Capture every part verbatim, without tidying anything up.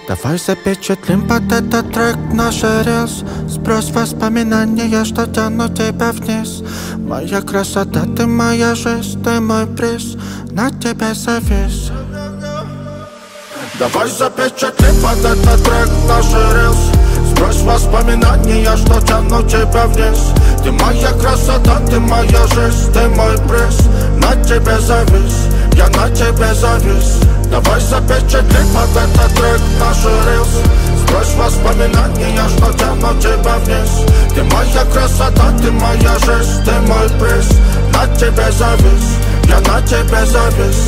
Давай запечатлим под этот трек наш рилс. Сбрось воспоминания, что тянут тебя вниз. Моя красота, ты моя жизнь, ты мой приз. На тебе завис. Давай запечатлим под этот трек наш рилс. Сбрось воспоминания, что тянут тебя вниз. Ты моя красота, ты моя жизнь, ты мой приз. На тебе завис, я на тебе завис. Давай запечатлим под этот трек наш рилс. Сбрось воспоминания, что тянут тебя вниз. Ты моя красота, ты моя жизнь, ты мой приз. На тебе завис, я на тебе завис.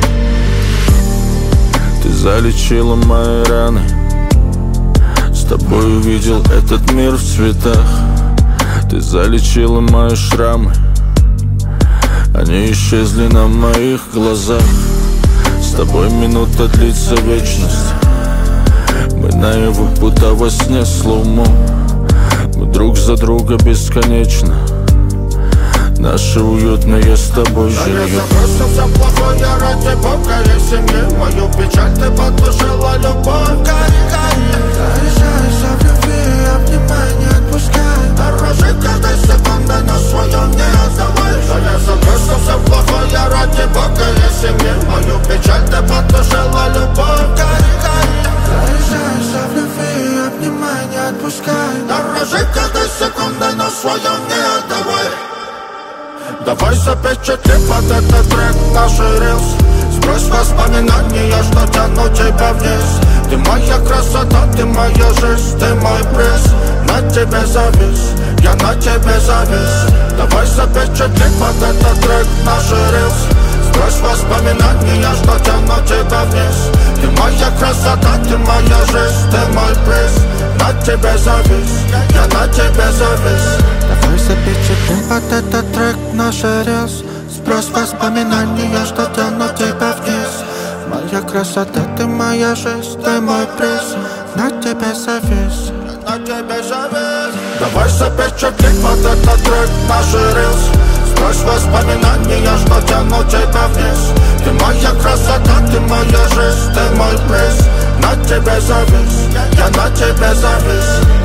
Ты залечила мои раны. С тобой увидел этот мир в цветах. Ты залечила мои шрамы. Они исчезли на моих глазах. С тобой минута длится вечность. Мы наяву, будто во сне слоумо. Мы друг за друга бесконечно. Наше уютное с тобой жилье. Я забросил все плохое ради Бога и семьи. Мою печаль ты потушила любовь. Заряжайся в любви, обнимай, не отпускай. Дорожи каждой секунды, но свое не отдавай. Я забросил все плохое ради Бога и семьи. Мою печаль ты потушила любовь. Заряжайся в любви, обнимай, не отпускай. Дорожи каждой секунды, но свое не отдавай. Давай запечатлим под этот трек наш рилс. Сбрось воспоминания, что тянут тебя вниз. Ты моя красота, ты моя жизнь, ты мой приз. На тебе завис, я на тебе завис. Давай запечатлим под этот трек наш рилс. Сбрось воспоминания, что тянут тебя вниз. Ты моя красота, ты моя жизнь, ты мой приз. На тебе завис, я на тебе завис. Давай запечатлим под этот трек наш рилс. Сбрось воспоминания, что тянут тебя вниз. Моя красота, ты моя жизнь, ты мой приз. На тебе завис, на тебе завис. Давай запечатлим под этот трек наш рилс. Сбрось воспоминания, что тянут тебя вниз. Ты моя красота, ты моя жизнь, ты мой приз. На тебе завис, я на тебе завис.